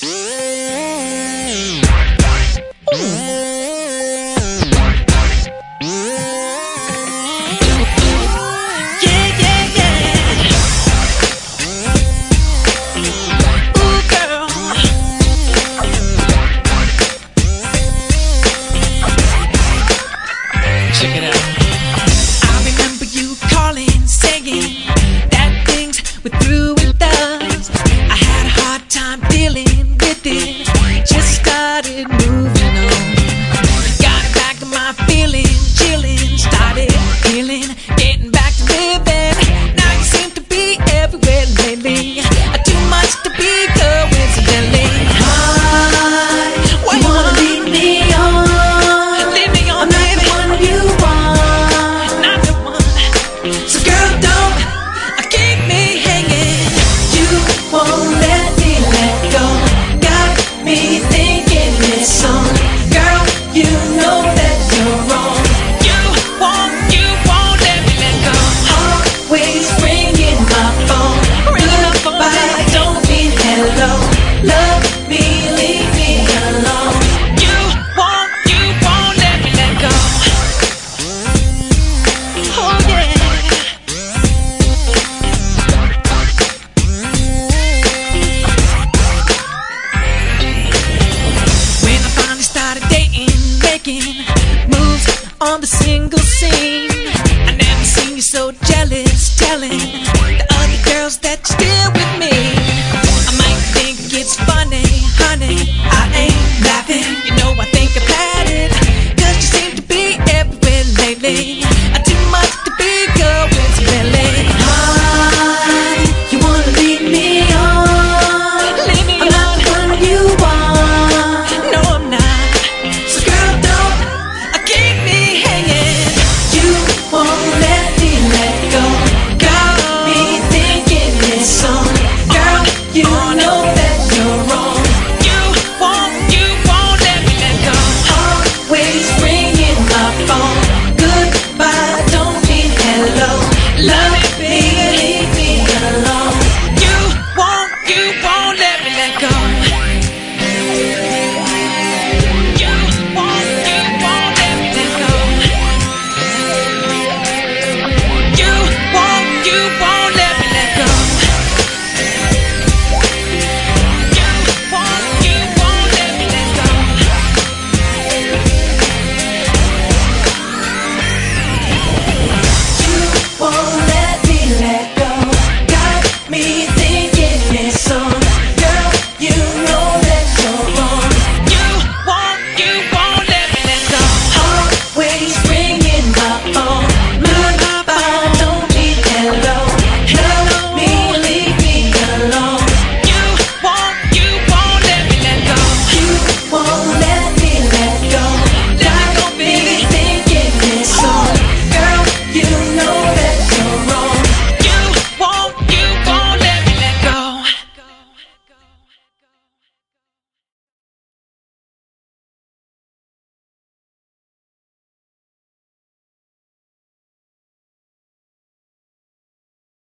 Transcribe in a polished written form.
Check it out. I remember you calling, saying that things were through with us. I had a hard time dealing with it, just started moving on. Got back to my feeling, chilling, started healing, getting back to living. Now you seem to be everywhere lately, too much to be coincidentally. Why you wanna leave me on? Moves on the single scene. I never seen you so jealous, telling